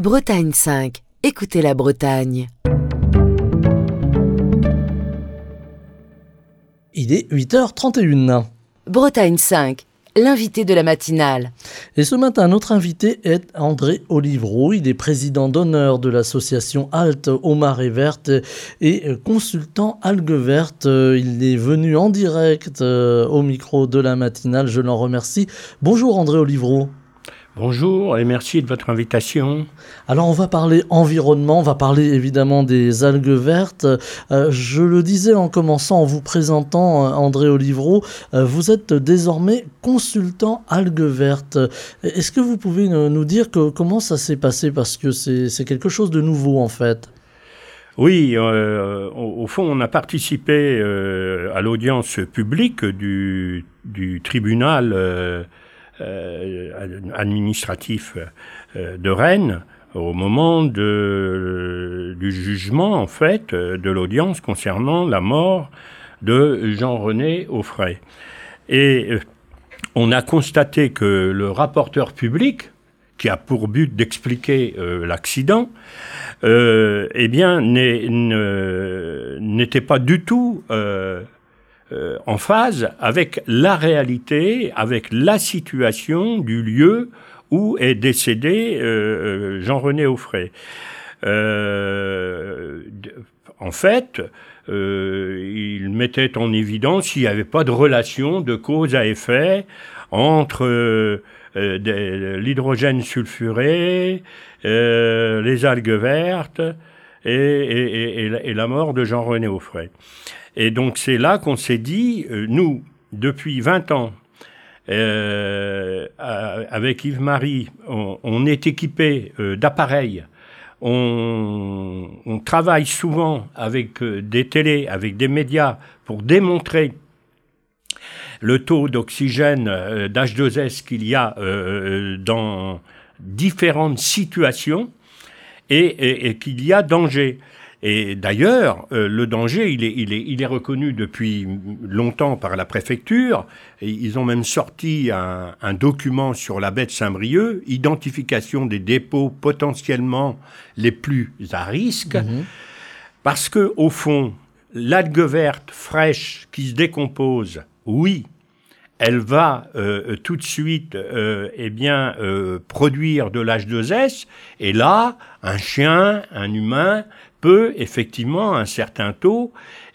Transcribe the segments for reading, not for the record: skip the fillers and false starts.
Bretagne 5. Écoutez la Bretagne. Il est 8h31. Bretagne 5. L'invité de la matinale. Et ce matin, notre invité est André Olivreau. Il est président d'honneur de l'association Halte aux Marées Vertes et consultant algues vertes. Il est venu en direct au micro de la matinale. Je l'en remercie. Bonjour André Olivreau. Bonjour et merci de votre invitation. Alors on va parler environnement, on va parler évidemment des algues vertes. Je le disais en commençant, en vous présentant André Olivreau, vous êtes désormais consultant algues vertes. Est-ce que vous pouvez nous dire comment ça s'est passé, parce que c'est quelque chose de nouveau en fait? Oui, au fond on a participé à l'audience publique du tribunal administratif de Rennes au moment du jugement en fait de l'audience concernant la mort de Jean-René Offray. Et on a constaté que le rapporteur public, qui a pour but d'expliquer l'accident, n'était pas du tout en phase avec la réalité, avec la situation du lieu où est décédé Jean-René Offray. En fait, il mettait en évidence qu'il n'y avait pas de relation de cause à effet entre l'hydrogène sulfuré, les algues vertes et la mort de Jean-René Offray. Et donc c'est là qu'on s'est dit, nous, depuis 20 ans, avec Yves-Marie, on est équipé d'appareils, on travaille souvent avec des télés, avec des médias pour démontrer le taux d'oxygène, d'H2S qu'il y a dans différentes situations et qu'il y a danger. Et d'ailleurs, le danger, il est reconnu depuis longtemps par la préfecture. Et ils ont même sorti un document sur la baie de Saint-Brieuc, identification des dépôts potentiellement les plus à risque. Parce que, au fond, l'algue verte fraîche qui se décompose, oui, elle va tout de suite produire de l'H2S. Et là, un chien, un humain peut effectivement, à un certain taux,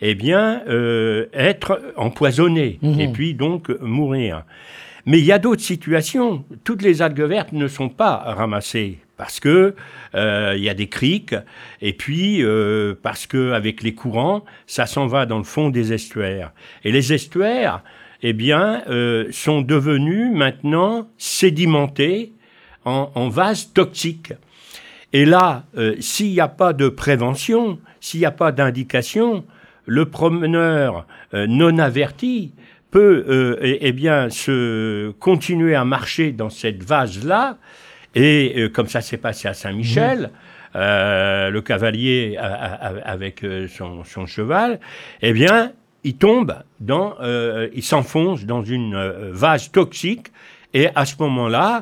être empoisonné et puis donc mourir. Mais il y a d'autres situations. Toutes les algues vertes ne sont pas ramassées parce que il y a des criques et puis parce que avec les courants, ça s'en va dans le fond des estuaires. Et les estuaires, sont devenus maintenant sédimentés en vases toxiques. Et là, s'il n'y a pas de prévention, s'il n'y a pas d'indication, le promeneur non averti peut continuer à marcher dans cette vase-là. Et comme ça s'est passé à Saint-Michel, le cavalier avec son cheval, il tombe il s'enfonce dans une vase toxique. Et à ce moment-là,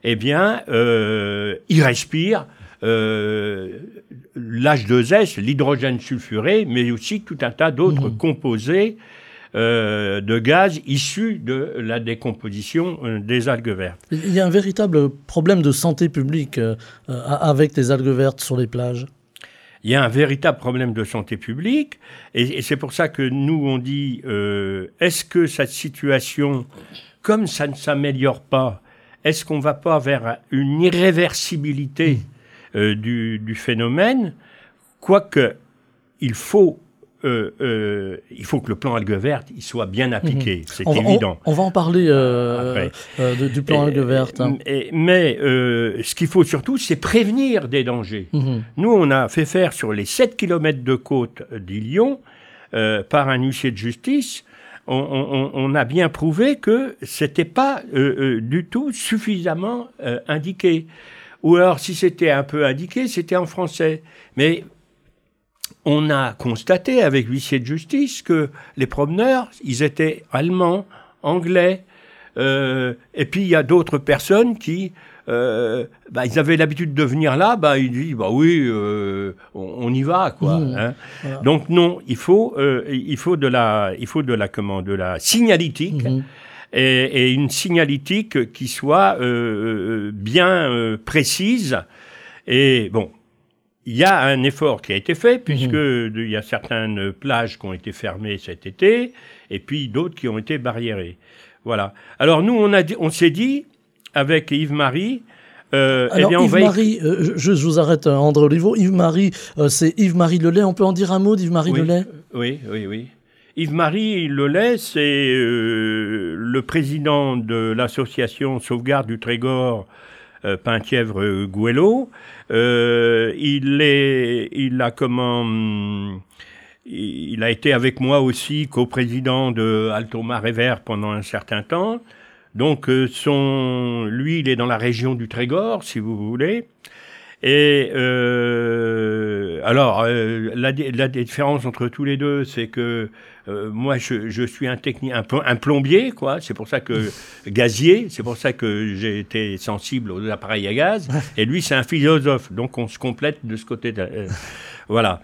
il respire l'H2S, l'hydrogène sulfuré, mais aussi tout un tas d'autres composés de gaz issus de la décomposition des algues vertes. Il y a un véritable problème de santé publique avec les algues vertes sur les plages. Il y a un véritable problème de santé publique et c'est pour ça que nous on dit est-ce que cette situation, comme ça ne s'améliore pas, est-ce qu'on ne va pas vers une irréversibilité du phénomène, quoique il faut que le plan algues vertes il soit bien appliqué, c'est évident. On va en parler du plan algues vertes. Mais ce qu'il faut surtout, c'est prévenir des dangers. Nous, on a fait faire sur les 7 km de côte d'Ilion, par un huissier de justice, on a bien prouvé que c'était pas du tout suffisamment indiqué. Ou alors, si c'était un peu indiqué, c'était en français. Mais on a constaté avec l'huissier de justice que les promeneurs, ils étaient allemands, anglais, et puis il y a d'autres personnes qui ils avaient l'habitude de venir là, ils disent oui, on y va, quoi. Hein. Voilà. Donc non, il faut de la signalétique. Et une signalétique qui soit bien précise. Et bon, il y a un effort qui a été fait, puisque il y a certaines plages qui ont été fermées cet été, et puis d'autres qui ont été barriérées. Voilà. Alors nous, on s'est dit, avec Yves-Marie, alors, Yves-Marie, je vous arrête, André Olivreau. Yves-Marie, c'est Yves-Marie Lelay. On peut en dire un mot d'Yves-Marie Lelay ? Oui. Yves-Marie Lelay, c'est le président de l'association Sauvegarde du Trégor Penthièvre-Gouello. Il a été avec moi aussi coprésident de Alto Mare Vert pendant un certain temps. Donc, lui, il est dans la région du Trégor, si vous voulez. Et la différence entre tous les deux, c'est que moi, je suis un plombier, quoi. C'est pour ça que gazier, c'est pour ça que j'ai été sensible aux appareils à gaz. Et lui, c'est un philosophe, donc on se complète de ce côté. Voilà.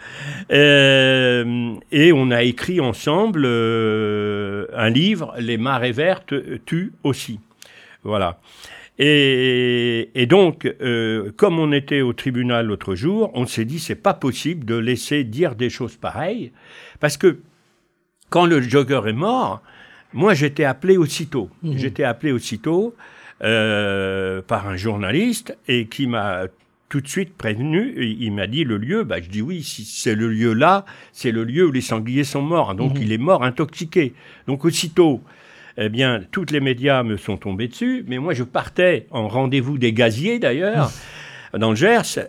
Et on a écrit ensemble un livre, Les marées vertes tuent aussi. Voilà. Et donc, comme on était au tribunal l'autre jour, on s'est dit c'est pas possible de laisser dire des choses pareilles, parce que quand le jogger est mort, moi j'étais appelé aussitôt. J'étais appelé aussitôt par un journaliste et qui m'a tout de suite prévenu. Il m'a dit le lieu. Je dis oui, si c'est le lieu là, c'est le lieu où les sangliers sont morts. Donc il est mort intoxiqué. Donc aussitôt. Eh bien, toutes les médias me sont tombés dessus, mais moi, je partais en rendez-vous des gaziers, d'ailleurs, dans le Gers,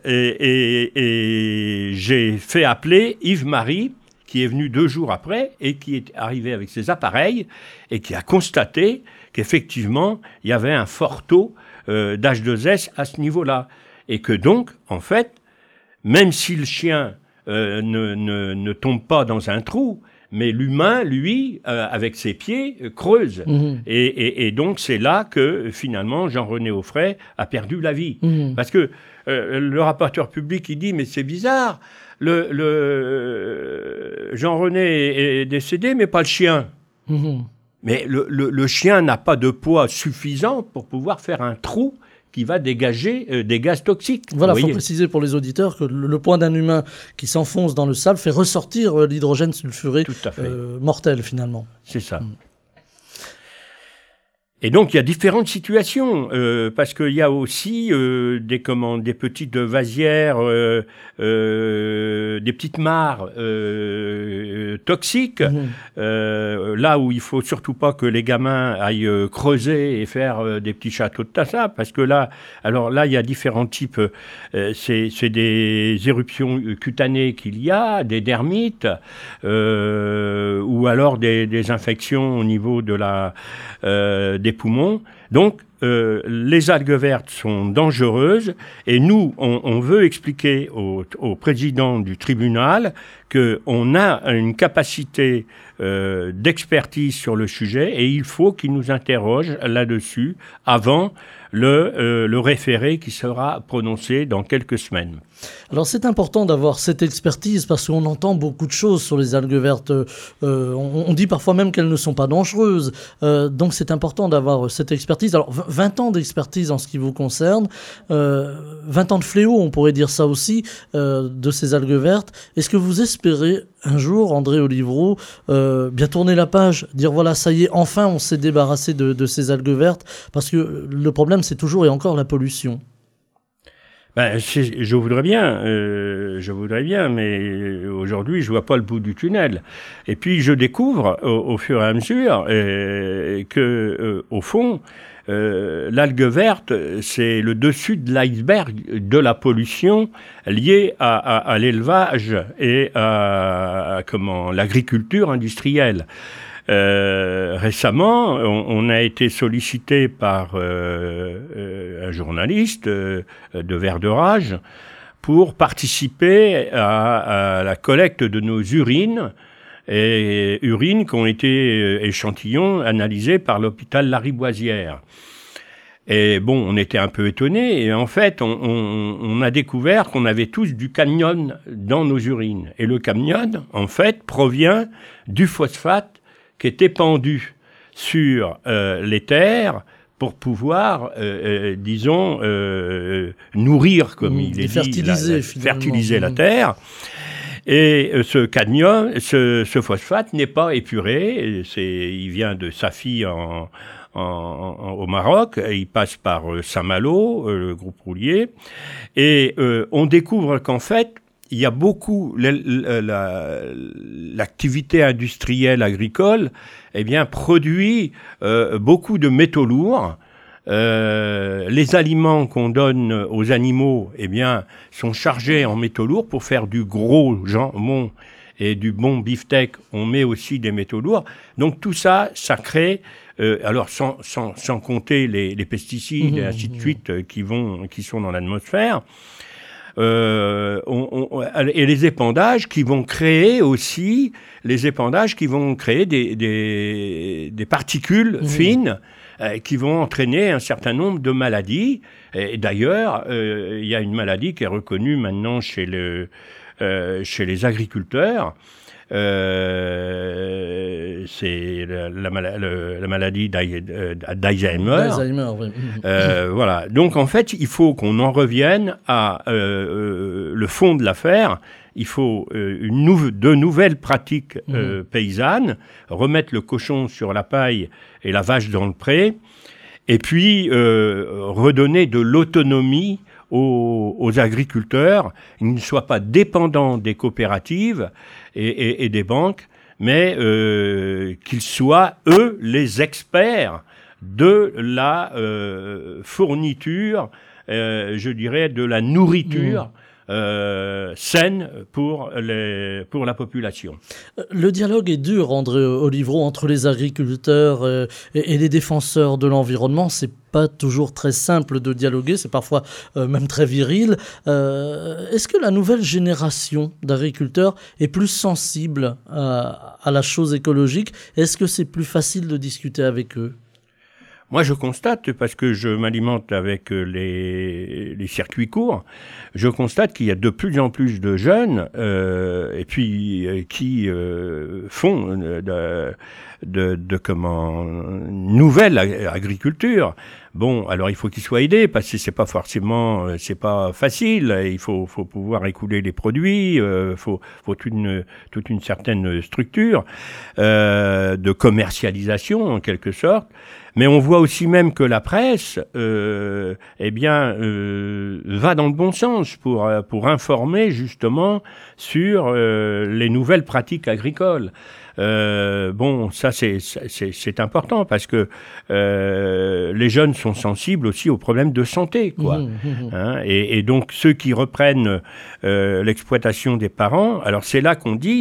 et j'ai fait appeler Yves-Marie, qui est venu 2 jours après, et qui est arrivé avec ses appareils, et qui a constaté qu'effectivement, il y avait un fort taux d'H2S à ce niveau-là. Et que donc, en fait, même si le chien ne tombe pas dans un trou, mais l'humain, lui, avec ses pieds, creuse. Et donc, c'est là que, finalement, Jean-René Offray a perdu la vie. Parce que le rapporteur public, il dit, mais c'est bizarre, Jean-René est décédé, mais pas le chien. Mais le chien n'a pas de poids suffisant pour pouvoir faire un trou qui va dégager des gaz toxiques. Voilà, il faut préciser pour les auditeurs que le poing d'un humain qui s'enfonce dans le sable fait ressortir l'hydrogène sulfuré mortel, finalement. C'est ça. Et donc, il y a différentes situations, parce qu'il y a aussi des petites vasières, des petites mares toxiques, là où il faut surtout pas que les gamins aillent creuser et faire des petits châteaux de tassas, parce que là, il y a différents types. C'est des éruptions cutanées qu'il y a, des dermites, ou alors des infections au niveau de des poumons. Donc, les algues vertes sont dangereuses et nous, on veut expliquer au président du tribunal qu'on a une capacité d'expertise sur le sujet et il faut qu'il nous interroge là-dessus avant le référé qui sera prononcé dans quelques semaines. Alors c'est important d'avoir cette expertise parce qu'on entend beaucoup de choses sur les algues vertes. On dit parfois même qu'elles ne sont pas dangereuses. Donc c'est important d'avoir cette expertise. Alors 20 ans d'expertise en ce qui vous concerne, 20 ans de fléau, on pourrait dire ça aussi, de ces algues vertes. Est-ce que vous espérez un jour, André Olivreau, bien tourner la page, dire voilà, ça y est, enfin on s'est débarrassé de ces algues vertes, parce que le problème c'est toujours et encore la pollution. Je voudrais bien, mais aujourd'hui, je vois pas le bout du tunnel. Et puis, je découvre, au fur et à mesure, que, au fond, l'algue verte, c'est le dessus de l'iceberg de la pollution liée à l'élevage et à l'agriculture industrielle. Récemment, on a été sollicité par un journaliste de Vert de Rage pour participer à la collecte de nos urines, et urines qui ont été échantillons analysés par l'hôpital Lariboisière. Et bon, on était un peu étonnés. Et en fait, on a découvert qu'on avait tous du cadmium dans nos urines. Et le cadmium, en fait, provient du phosphate qui était pendu sur les terres pour pouvoir, disons, nourrir, comme il est dit, fertiliser la terre. Et ce cadmium, ce phosphate n'est pas épuré. Il vient de Safi au Maroc. Il passe par Saint-Malo, le groupe roulier. Et on découvre qu'en fait, il y a beaucoup l'activité industrielle agricole, eh bien, produit beaucoup de métaux lourds. Les aliments qu'on donne aux animaux, eh bien, sont chargés en métaux lourds pour faire du gros jambon et du bon beefsteak. On met aussi des métaux lourds. Donc tout ça, ça crée, alors sans compter les pesticides et ainsi de suite qui sont dans l'atmosphère. Et les épandages qui vont créer aussi des particules fines qui vont entraîner un certain nombre de maladies. Et d'ailleurs, il y a une maladie qui est reconnue maintenant chez les agriculteurs. C'est la maladie d'Alzheimer. Oui. Voilà. Donc en fait, il faut qu'on en revienne à le fond de l'affaire. Il faut de nouvelles pratiques paysannes, remettre le cochon sur la paille et la vache dans le pré, et puis redonner de l'autonomie aux agriculteurs. Ils ne soient pas dépendants des coopératives et des banques, mais qu'ils soient, eux, les experts de la fourniture, je dirais, de la nourriture saine pour la population. Le dialogue est dur, André Olivreau, entre les agriculteurs et les défenseurs de l'environnement. C'est pas toujours très simple de dialoguer, c'est parfois même très viril. Est-ce que la nouvelle génération d'agriculteurs est plus sensible à la chose écologique? Est-ce que c'est plus facile de discuter avec eux? Moi, je constate, parce que je m'alimente avec les circuits courts, je constate qu'il y a de plus en plus de jeunes et puis qui font nouvelle agriculture. Bon, alors il faut qu'ils soient aidés parce que c'est pas facile. Il faut pouvoir écouler les produits. Faut toute une certaine structure de commercialisation en quelque sorte. Mais on voit aussi même que la presse, va dans le bon sens pour informer justement sur les nouvelles pratiques agricoles. Ça c'est important parce que les jeunes sont sensibles aussi aux problèmes de santé, quoi. Hein, et donc ceux qui reprennent l'exploitation des parents, alors c'est là qu'on dit,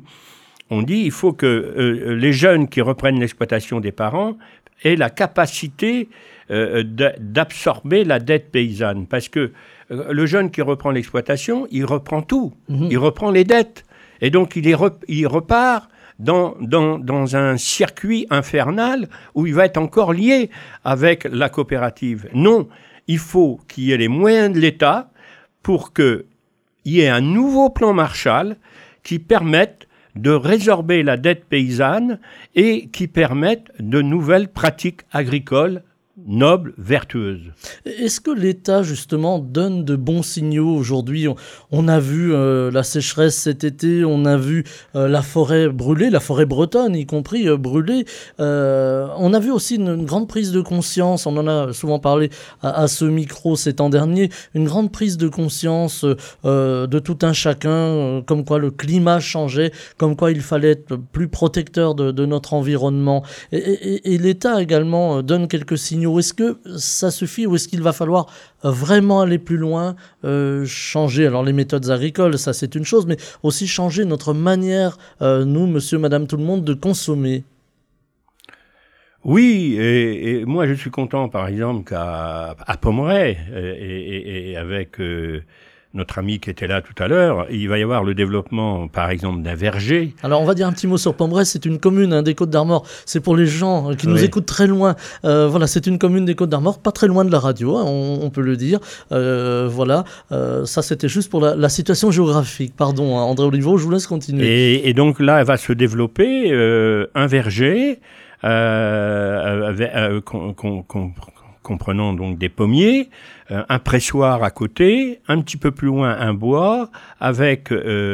il faut que les jeunes qui reprennent l'exploitation des parents aient la capacité d'absorber la dette paysanne, parce que le jeune qui reprend l'exploitation, il reprend tout, il reprend les dettes, et donc il repart dans un circuit infernal où il va être encore lié avec la coopérative. Non, il faut qu'il y ait les moyens de l'État pour qu'il y ait un nouveau plan Marshall qui permette de résorber la dette paysanne et qui permette de nouvelles pratiques agricoles noble, vertueuse. Est-ce que l'État, justement, donne de bons signaux aujourd'hui? On a vu la sécheresse cet été, on a vu la forêt brûler, la forêt bretonne y compris brûler. On a vu aussi une grande prise de conscience, on en a souvent parlé à ce micro ces temps derniers, une grande prise de conscience de tout un chacun, comme quoi le climat changeait, comme quoi il fallait être plus protecteur de notre environnement. Et l'État également donne quelques signaux. Est-ce que ça suffit ou est-ce qu'il va falloir vraiment aller plus loin, changer alors les méthodes agricoles, ça c'est une chose, mais aussi changer notre manière, nous, monsieur, madame, tout le monde, de consommer? Oui, et moi je suis content par exemple qu'à Pommerais et avec notre ami qui était là tout à l'heure, il va y avoir le développement, par exemple, d'un verger. Alors, on va dire un petit mot sur Pombrès. C'est une commune des Côtes-d'Armor. C'est pour les gens qui nous écoutent très loin. Voilà, c'est une commune des Côtes-d'Armor, pas très loin de la radio, hein, on peut le dire. Voilà, ça c'était juste pour la situation géographique. Pardon, hein, André Olivreau, je vous laisse continuer. Et donc là, va se développer un verger comprenant donc des pommiers, un pressoir à côté, un petit peu plus loin un bois, avec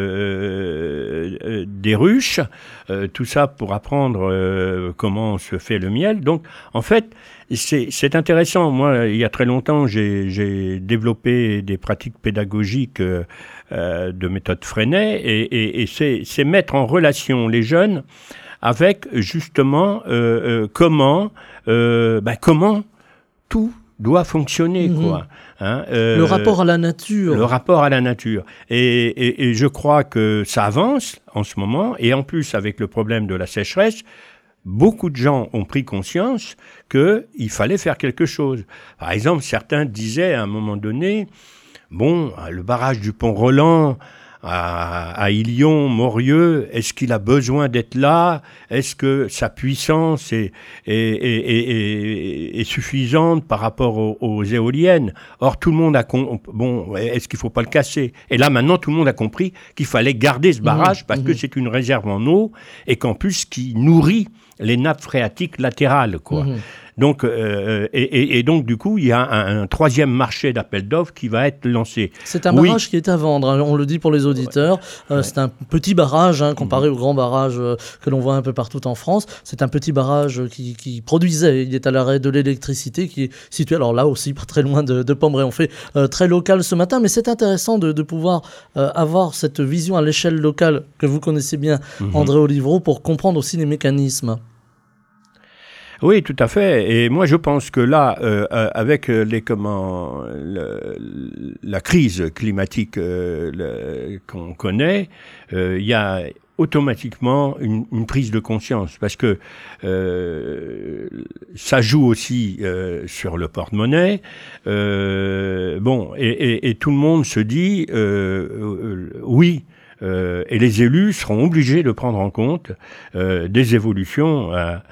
des ruches, tout ça pour apprendre comment se fait le miel. Donc, en fait, c'est intéressant. Moi, il y a très longtemps, j'ai développé des pratiques pédagogiques de méthode Freinet, et c'est mettre en relation les jeunes avec justement comment tout doit fonctionner, quoi. Hein, le rapport à la nature. Le rapport à la nature. Et je crois que ça avance en ce moment. Et en plus, avec le problème de la sécheresse, beaucoup de gens ont pris conscience qu'il fallait faire quelque chose. Par exemple, certains disaient à un moment donné, bon, le barrage du Pont-Roland à Ilion, Morieux, est-ce qu'il a besoin d'être là? Est-ce que sa puissance est suffisante par rapport aux éoliennes? Or, tout le monde a bon, est-ce qu'il faut pas le casser? Et là, maintenant, tout le monde a compris qu'il fallait garder ce barrage parce que c'est une réserve en eau et qu'en plus, qui nourrit les nappes phréatiques latérales, quoi. Donc, donc, du coup, il y a un troisième marché d'appel d'offres qui va être lancé. C'est un barrage qui est à vendre, hein, on le dit pour les auditeurs. C'est un petit barrage, hein, comparé au grand barrage que l'on voit un peu partout en France. C'est un petit barrage qui produisait, il est à l'arrêt de l'électricité, qui est situé, alors là aussi, pas très loin de Pombré. On fait très local ce matin, mais c'est intéressant de pouvoir avoir cette vision à l'échelle locale que vous connaissez bien, André Olivreau, pour comprendre aussi les mécanismes. Oui, tout à fait. Et moi, je pense que là, avec la crise climatique qu'on connaît, il y a automatiquement une prise de conscience, parce que ça joue aussi sur le porte-monnaie. Bon, et tout le monde se dit oui. Et les élus seront obligés de prendre en compte des évolutions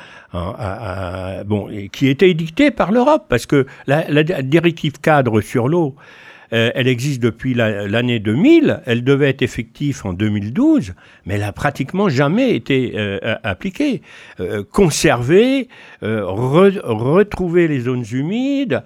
qui étaient édictées par l'Europe, parce que la directive cadre sur l'eau, elle existe depuis l'année 2000, elle devait être effective en 2012, mais elle a pratiquement jamais été appliquée. Conserver, retrouver les zones humides,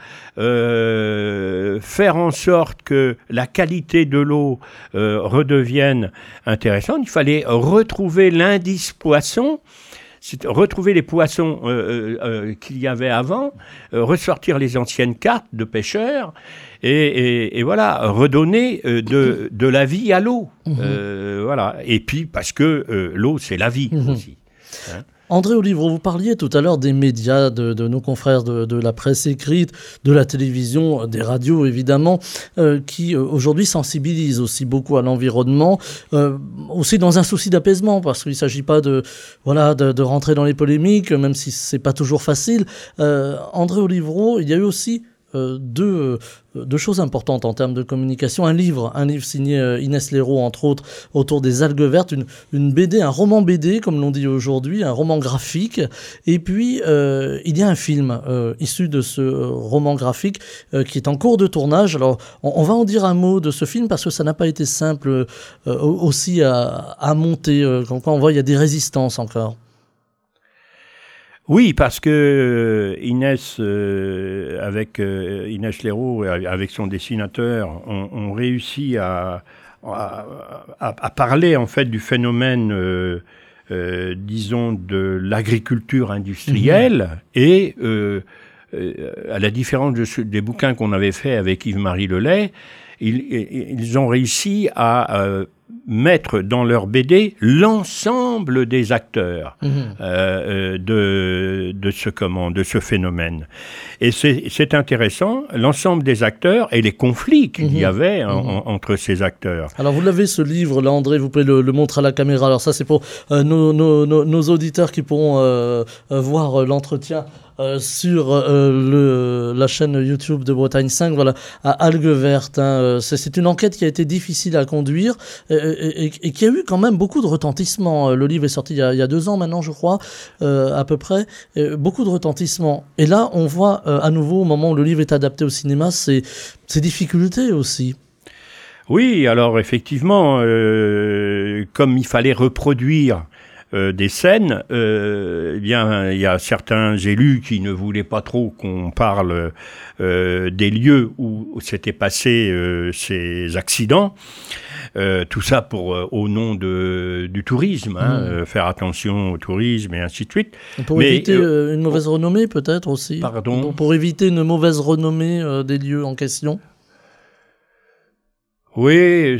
faire en sorte que la qualité de l'eau redevienne intéressante. Il fallait retrouver l'indice poisson, retrouver les poissons qu'il y avait avant, ressortir les anciennes cartes de pêcheurs, et voilà, redonner de la vie à l'eau. Voilà. Et puis, parce que l'eau, c'est la vie aussi. Hein. André Olivreau, vous parliez tout à l'heure des médias, de nos confrères de la presse écrite, de la télévision, des radios évidemment, qui aujourd'hui sensibilisent aussi beaucoup à l'environnement, aussi dans un souci d'apaisement, parce qu'il ne s'agit pas de rentrer dans les polémiques, même si c'est pas toujours facile. André Olivreau, il y a eu aussi deux choses importantes en termes de communication. Un livre signé Inès Léraud, entre autres, autour des algues vertes, une BD, un roman BD, comme l'on dit aujourd'hui, un roman graphique. Et puis, il y a un film issu de ce roman graphique qui est en cours de tournage. Alors, on va en dire un mot de ce film, parce que ça n'a pas été simple aussi à monter. Quand on voit, il y a des résistances encore. Oui, parce que Inès, avec Inès Léraud, avec son dessinateur, ont réussi à parler en fait du phénomène, disons, de l'agriculture industrielle, et à la différence des bouquins qu'on avait fait avec Yves-Marie Lelay, ils ont réussi à mettre dans leur BD l'ensemble des acteurs de ce phénomène. Et c'est intéressant, l'ensemble des acteurs et les conflits qu'il y avait entre ces acteurs. Alors vous l'avez ce livre là, André, vous pouvez le montrer à la caméra. Alors ça c'est pour nos auditeurs qui pourront voir l'entretien sur la chaîne YouTube de Bretagne 5, voilà, à Algues Vertes. Hein. C'est une enquête qui a été difficile à conduire et qui a eu quand même beaucoup de retentissement. Le livre est sorti il y a 2 ans maintenant, je crois, à peu près. Beaucoup de retentissement. Et là, on voit à nouveau, au moment où le livre est adapté au cinéma, ces difficultés aussi. Oui, alors effectivement, comme il fallait reproduire des scènes, eh bien, il y a certains élus qui ne voulaient pas trop qu'on parle des lieux où s'étaient passés ces accidents. Tout ça au nom du tourisme, faire attention au tourisme et ainsi de suite. Pour éviter une mauvaise renommée peut-être aussi. Pardon. Pour éviter une mauvaise renommée des lieux en question. Oui,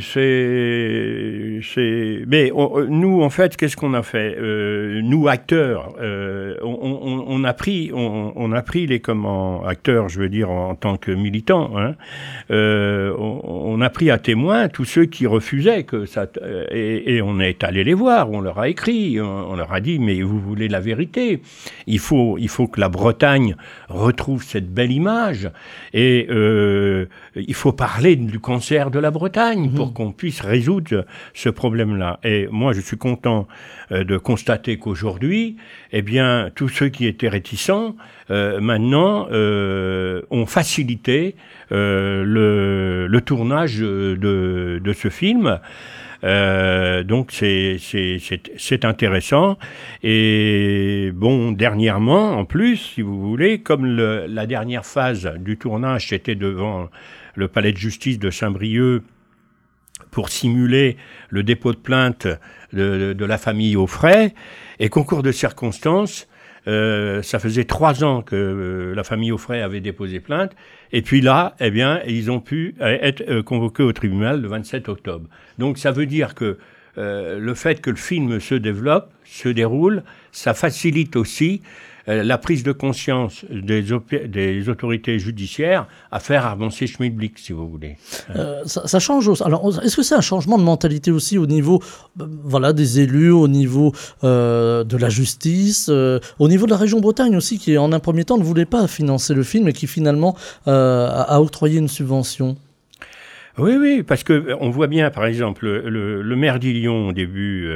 mais nous, en fait, qu'est-ce qu'on a fait? Nous, acteurs, on a pris les acteurs, je veux dire, en tant que militants, hein, on a pris à témoin tous ceux qui refusaient que ça, et on est allé les voir, on leur a écrit, on leur a dit, mais vous voulez la vérité? Il faut que la Bretagne retrouve cette belle image, et il faut parler du cancer de la Bretagne pour qu'on puisse résoudre ce problème-là. Et moi, je suis content de constater qu'aujourd'hui, eh bien, tous ceux qui étaient réticents, maintenant, ont facilité le tournage de ce film. Donc c'est intéressant. Et bon, dernièrement, en plus, si vous voulez, comme la dernière phase du tournage, c'était devant le palais de justice de Saint-Brieuc, pour simuler le dépôt de plainte de la famille Auffray, et concours de circonstances, ça faisait 3 ans que la famille Auffray avait déposé plainte, et puis là, eh bien, ils ont pu être convoqués au tribunal le 27 octobre. Donc ça veut dire que le fait que le film se déroule, ça facilite aussi la prise de conscience des autorités judiciaires à faire avancer Schmilblick, si vous voulez. Ça change aussi. Alors, est-ce que c'est un changement de mentalité aussi au niveau des élus, au niveau de la justice, au niveau de la région Bretagne aussi, qui en un premier temps ne voulait pas financer le film et qui finalement a octroyé une subvention? Oui, parce que on voit bien, par exemple, le maire d'Illion au début,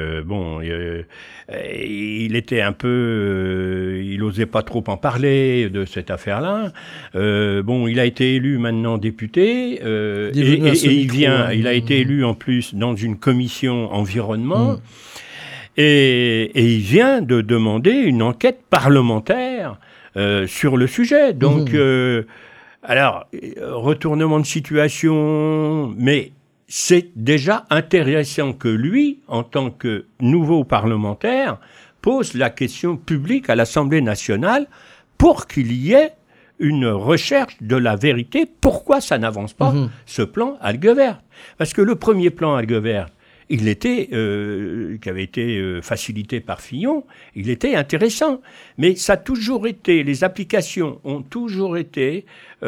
il était un peu, il osait pas trop en parler de cette affaire-là. Il a été élu maintenant député, et il a été élu en plus dans une commission environnement, et il vient de demander une enquête parlementaire sur le sujet. Donc alors, retournement de situation, mais c'est déjà intéressant que lui, en tant que nouveau parlementaire, pose la question publique à l'Assemblée nationale pour qu'il y ait une recherche de la vérité. Pourquoi ça n'avance pas, ce plan Algues Vertes? Parce que le premier plan Algues Vertes, qui avait été facilité par Fillon, il était intéressant. Mais ça a toujours été, les applications ont toujours été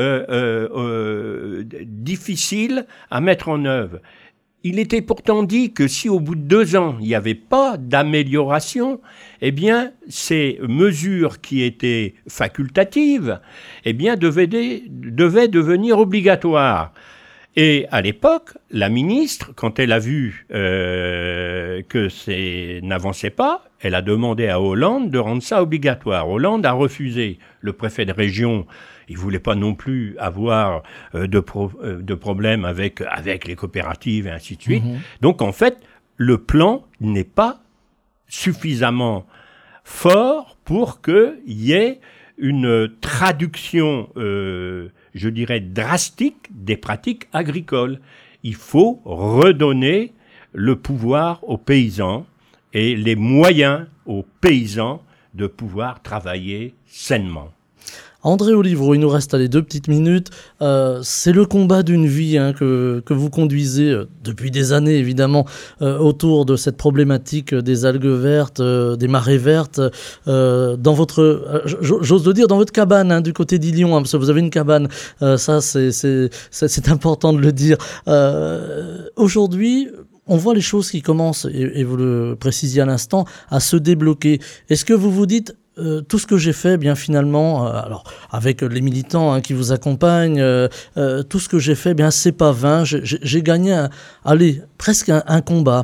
difficiles à mettre en œuvre. Il était pourtant dit que si au bout de 2 ans, il n'y avait pas d'amélioration, eh bien, ces mesures qui étaient facultatives, eh bien, devaient devenir obligatoires. Et à l'époque, la ministre, quand elle a vu que n'avançait pas, elle a demandé à Hollande de rendre ça obligatoire. Hollande a refusé. Le préfet de région, il voulait pas non plus avoir de problème avec les coopératives et ainsi de suite. Donc en fait, le plan n'est pas suffisamment fort pour qu'il y ait une traduction je dirais, drastique des pratiques agricoles. Il faut redonner le pouvoir aux paysans et les moyens aux paysans de pouvoir travailler sainement. André Olivreau, il nous reste 2 petites minutes. C'est le combat d'une vie que vous conduisez depuis des années, évidemment, autour de cette problématique des algues vertes, des marées vertes, dans votre, j'ose le dire, dans votre cabane, du côté d'Illion, parce que vous avez une cabane. Ça, c'est important de le dire. Aujourd'hui, on voit les choses qui commencent, et vous le précisiez à l'instant, à se débloquer. Est-ce que vous vous dites, tout ce que j'ai fait, bien finalement, alors avec les militants qui vous accompagnent, tout ce que j'ai fait, bien c'est pas vain, j'ai gagné, presque un combat.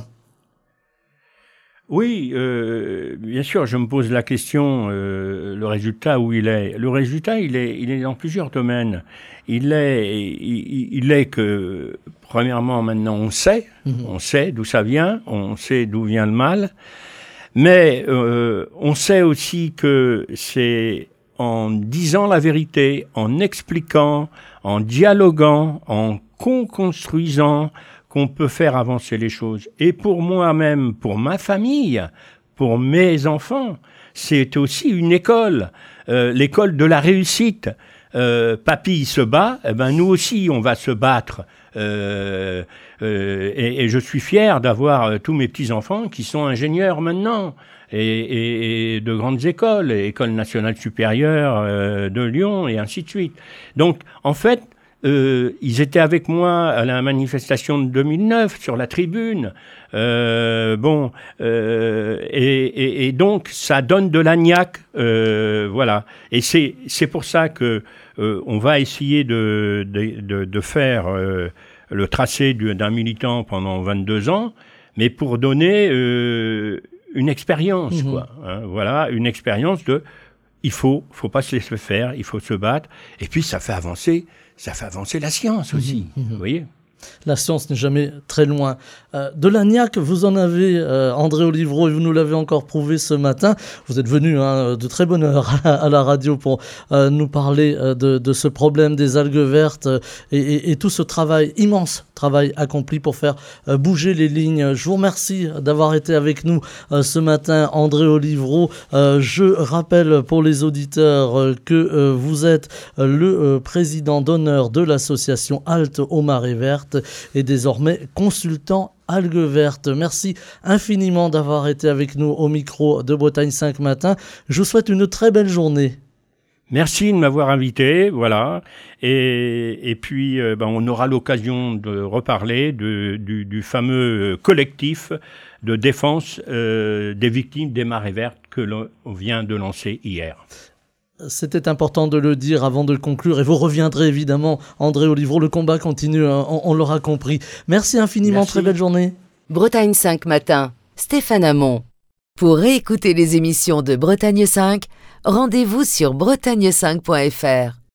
Oui, bien sûr, je me pose la question, le résultat, où il est. Le résultat, il est dans plusieurs domaines. Il est que, premièrement, maintenant, on sait d'où ça vient, on sait d'où vient le mal, mais on sait aussi que c'est en disant la vérité, en expliquant, en dialoguant, en co-construisant, qu'on peut faire avancer les choses. Et pour moi-même, pour ma famille, pour mes enfants, c'est aussi une école, l'école de la réussite. Papy se bat, nous aussi on va se battre. Et je suis fier d'avoir tous mes petits-enfants qui sont ingénieurs maintenant, et de grandes écoles, École nationale supérieure de Lyon, et ainsi de suite. Donc, en fait, ils étaient avec moi à la manifestation de 2009 sur la tribune. Et donc ça donne de la niaque, voilà. Et c'est pour ça que on va essayer de faire le tracé d'un militant pendant 22 ans, mais pour donner une expérience, quoi. Voilà, une expérience de il faut pas se laisser faire, il faut se battre, et puis ça fait avancer la science aussi, vous voyez. La science n'est jamais très loin. De la niaque, vous en avez, André Olivreau, et vous nous l'avez encore prouvé ce matin. Vous êtes venu de très bonne heure à la radio pour nous parler de ce problème des algues vertes et tout ce travail, immense travail accompli pour faire bouger les lignes. Je vous remercie d'avoir été avec nous ce matin, André Olivreau. Je rappelle pour les auditeurs que vous êtes le président d'honneur de l'association Halte aux marées vertes et désormais consultant algues vertes. Merci infiniment d'avoir été avec nous au micro de Bretagne 5 Matin. Je vous souhaite une très belle journée. Merci de m'avoir invité, voilà. Et puis, on aura l'occasion de reparler du fameux collectif de défense des victimes des marées vertes que l'on vient de lancer hier. C'était important de le dire avant de conclure, et vous reviendrez évidemment, André Olivreau, le combat continue, on l'aura compris. Merci infiniment, Merci. Très belle journée. Bretagne 5 Matin, Stéphane Hamon. Pour réécouter les émissions de Bretagne 5, rendez-vous sur bretagne5.fr.